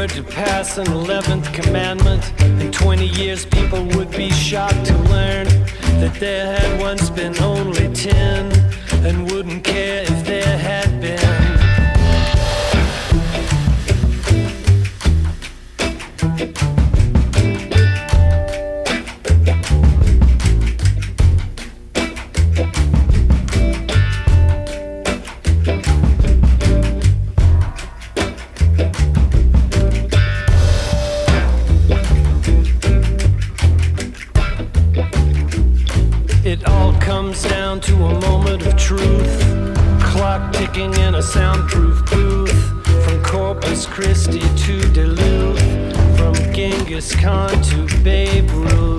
were to pass an 11th commandment, in 20 years people would be shocked to learn that there had once been only 10, and wouldn't care if there had been. Down to a moment of truth, clock ticking in a soundproof booth, from Corpus Christi to Duluth, from Genghis Khan to Babe Ruth.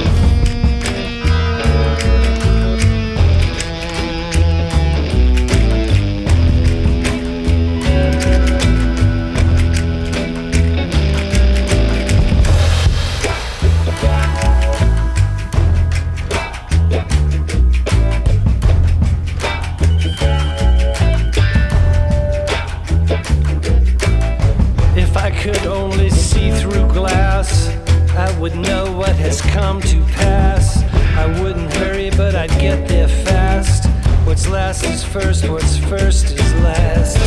Would know what has come to pass. I wouldn't hurry, but I'd get there fast. What's last is first, what's first is last.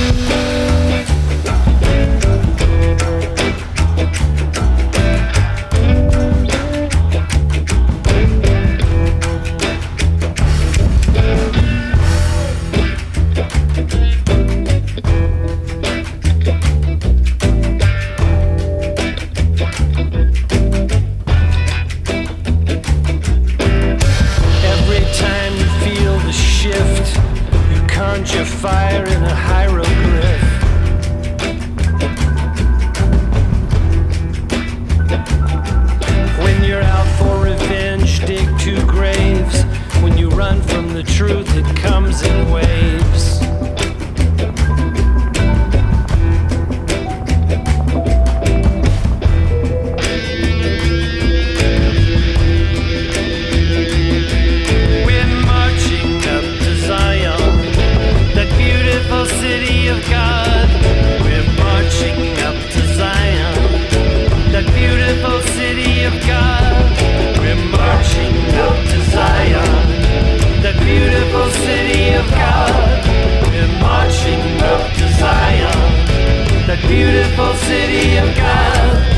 Fire in a hieroglyph. When you're out for revenge, dig 2 graves. When you run from the truth, it comes in waves. City of God, we're marching up to Zion. That beautiful city of God, we're marching up to Zion. That beautiful city of God, we're marching up to Zion. That beautiful city of God.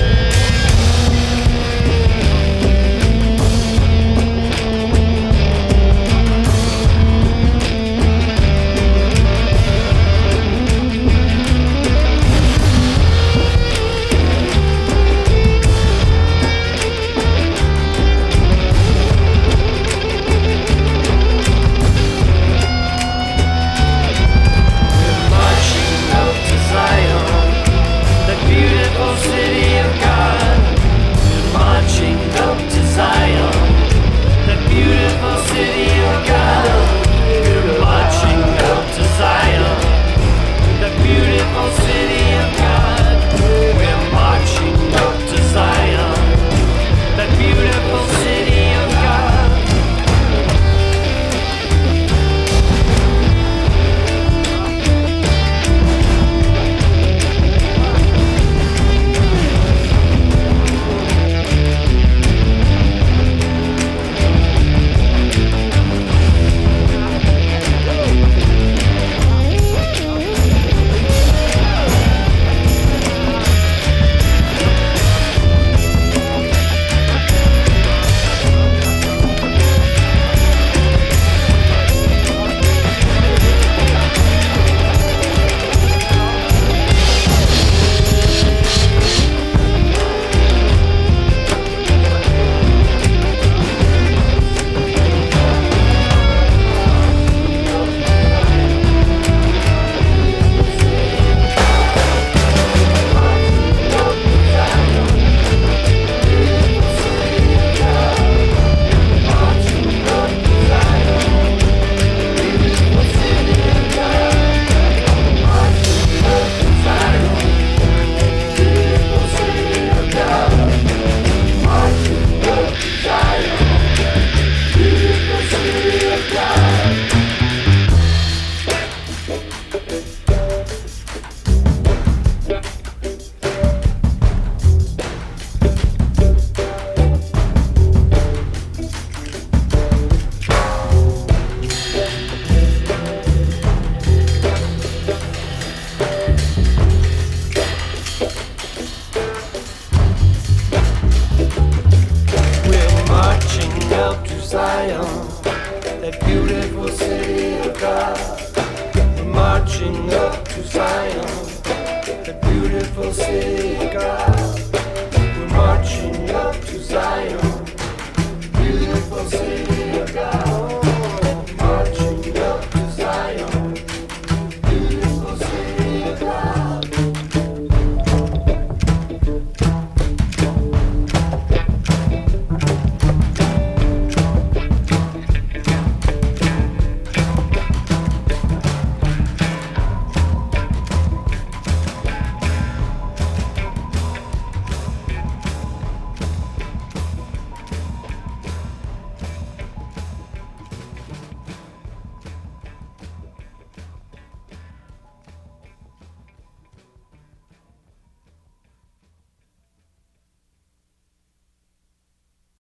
up to Zion, the beautiful city